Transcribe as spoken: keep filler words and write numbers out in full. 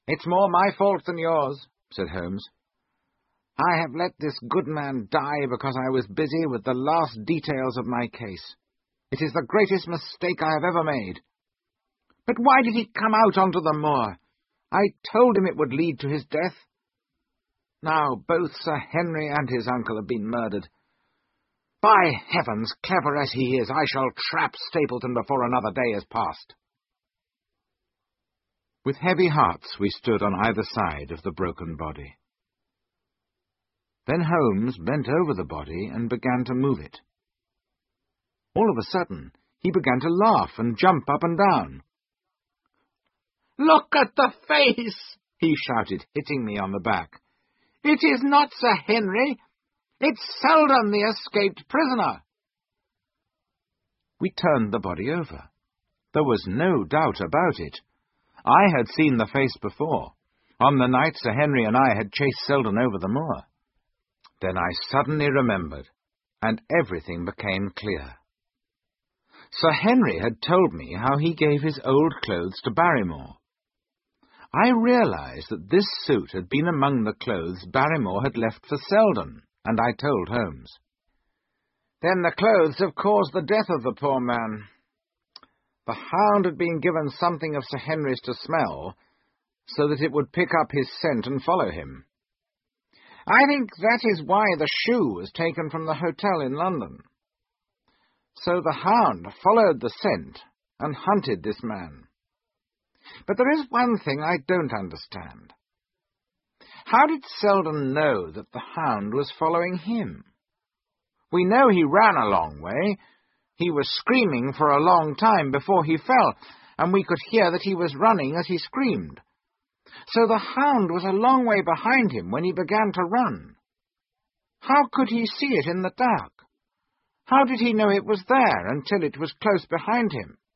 "It's more my fault than yours," said Holmes. "I have let this good man die because I was busy with the last details of my case. It is the greatest mistake I have ever made." "But why did he come out onto the moor? I told him it would lead to his death. Now both Sir Henry and his uncle have been murdered. By heavens, clever as he is, I shall trap Stapleton before another day is past." With heavy hearts we stood on either side of the broken body. Then Holmes bent over the body and began to move it. All of a sudden, he began to laugh and jump up and down. "Look at the face!" he shouted, hitting me on the back. "It is not Sir Henry. It's Selden, the escaped prisoner." We turned the body over. There was no doubt about it. I had seen the face before, on the night Sir Henry and I had chased Selden over the moor. Then I suddenly remembered, and everything became clear. Sir Henry had told me how he gave his old clothes to Barrymore. I realized that this suit had been among the clothes Barrymore had left for Selden, and I told Holmes. "Then the clothes have caused the death of the poor man. The hound had been given something of Sir Henry's to smell, so that it would pick up his scent and follow him. I think that is why the shoe was taken from the hotel in London. So the hound followed the scent and hunted this man. But there is one thing I don't understand. How did Selden know that the hound was following him? We know he ran a long way. He was screaming for a long time before he fell, and we could hear that he was running as he screamed. So the hound was a long way behind him when he began to run. How could he see it in the dark? How did he know it was there until it was close behind him?